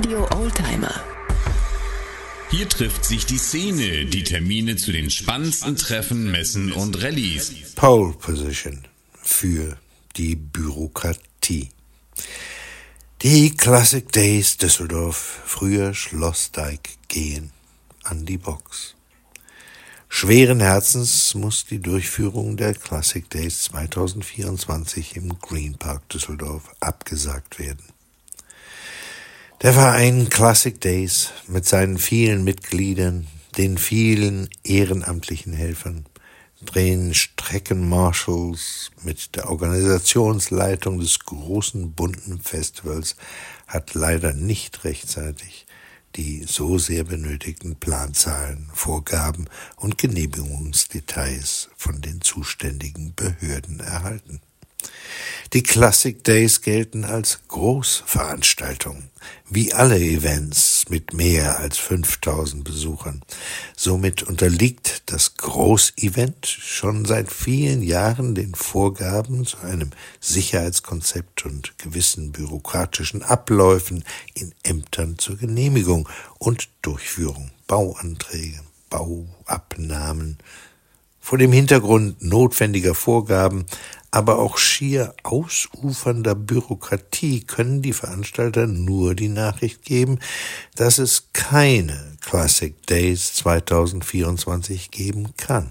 Radio Oldtimer. Hier trifft sich die Szene, die Termine zu den spannendsten Treffen, Messen und Rallyes. Pole Position für die Bürokratie. Die Classic Days Düsseldorf, früher Schlossdijk, gehen an die Box. Schweren Herzens muss die Durchführung der Classic Days 2024 im Green Park Düsseldorf abgesagt werden. Der Verein Classic Days mit seinen vielen Mitgliedern, den vielen ehrenamtlichen Helfern, den Streckenmarshals mit der Organisationsleitung des großen bunten Festivals hat leider nicht rechtzeitig die so sehr benötigten Planzahlen, Vorgaben und Genehmigungsdetails von den zuständigen Behörden erhalten. Die Classic Days gelten als Großveranstaltung, wie alle Events mit mehr als 5000 Besuchern. Somit unterliegt das Großevent schon seit vielen Jahren den Vorgaben zu einem Sicherheitskonzept und gewissen bürokratischen Abläufen in Ämtern zur Genehmigung und Durchführung, Bauanträge, Bauabnahmen. Vor dem Hintergrund notwendiger Vorgaben, aber auch schier ausufernder Bürokratie können die Veranstalter nur die Nachricht geben, dass es keine Classic Days 2024 geben kann.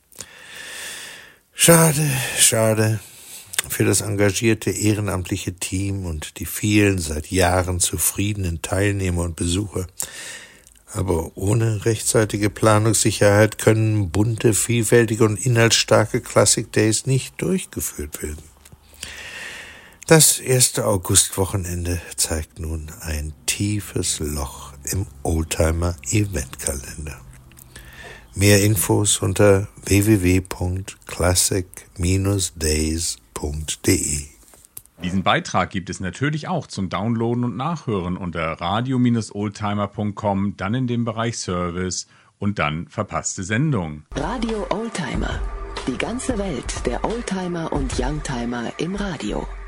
Schade für das engagierte ehrenamtliche Team und die vielen seit Jahren zufriedenen Teilnehmer und Besucher. Aber ohne rechtzeitige Planungssicherheit können bunte, vielfältige und inhaltsstarke Classic Days nicht durchgeführt werden. Das 1. Augustwochenende zeigt nun ein tiefes Loch im Oldtimer-Eventkalender. Mehr Infos unter www.classic-days.de. Diesen Beitrag gibt es natürlich auch zum Downloaden und Nachhören unter radio-oldtimer.com, dann in dem Bereich Service und dann verpasste Sendung. Radio Oldtimer. Die ganze Welt der Oldtimer und Youngtimer im Radio.